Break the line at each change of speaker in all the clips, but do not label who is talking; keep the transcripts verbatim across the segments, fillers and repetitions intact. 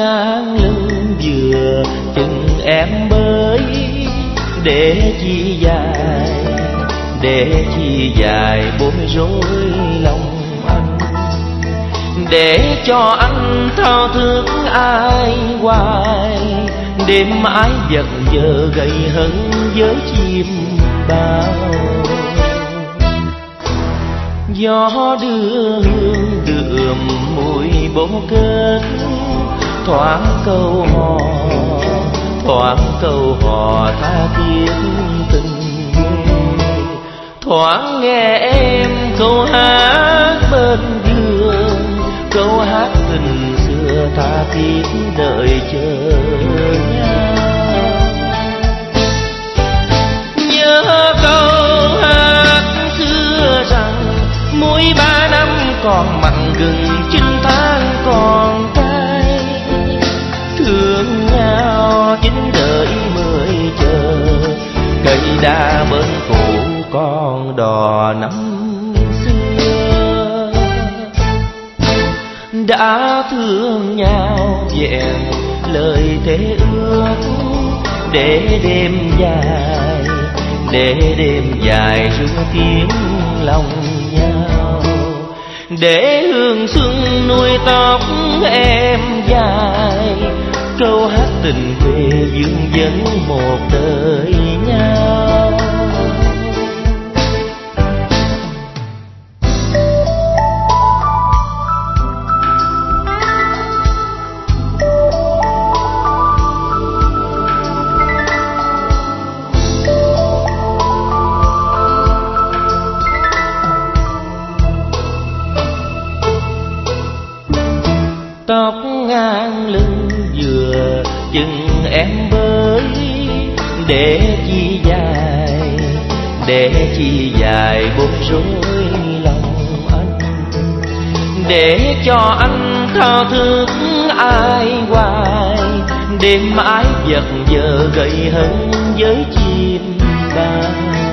ngang lưng vừa chừng em bơi, để chi dài, để chi dài bối rối lòng anh, để cho anh thao thức ai hoài, đêm mãi vật vờ gầy hấn với chim bao. Gió đưa hương đượm mùi bố kết, thoáng câu hò, thoáng câu hò tha thiết tình quê, thoáng nghe em câu hát bên vườn, câu hát tình xưa tha thiết đợi chờ nhau. Nhớ câu hát xưa rằng mỗi ba năm còn mặn gừng, chín tháng còn cay, thương nhau chín đời mười chờ, cây đa bên cũ con đò năm xưa. Đã thương nhau vẹn lời thế ước, để đêm dài, để đêm dài ru tiếng lòng nhau, để hương xuân nuôi tóc em dài, câu hát tình quê vương vấn một đời nhau. Tóc ngang lưng vừa chừng em bơi, để chi dài, để chi dài bối rối lòng anh, để cho anh thao thức ai hoài, đêm mãi vật vờ gầy hấn với chim bao.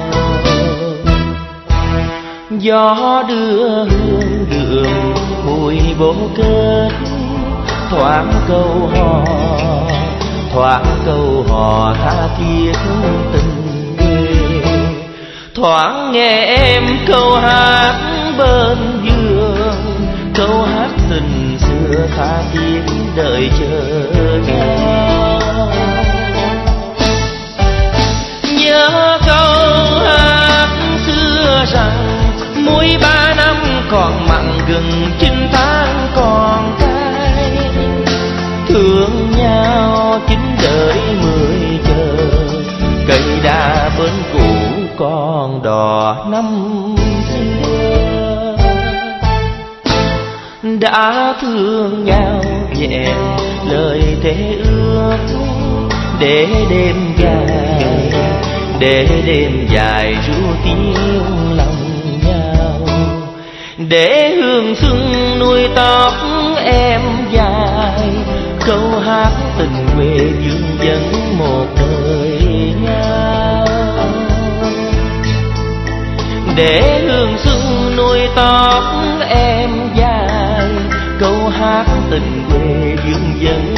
Gió đưa hương đượm mùi bố kết, thoáng câu hò, thoáng câu hò tha thiết tình quê, thoáng nghe em câu hát bên vườn, câu hát tình xưa tha thiết đợi chờ nhau. Nhớ câu hát xưa rằng mỗi ba năm còn mặn gừng, chín tháng còn cay, thương nhau chín đời mười chờ, cây đa bên cũ còn đò năm xưa. Đã thương nhau vẹn lời thế ước, để đêm dài, để đêm dài ru tiếng lòng nhau, để hương xuân nuôi tóc em dài, câu hát tình quê vương vấn một đời nhau. Để hương xuân nuôi tóc em dài, câu hát tình quê vương vấn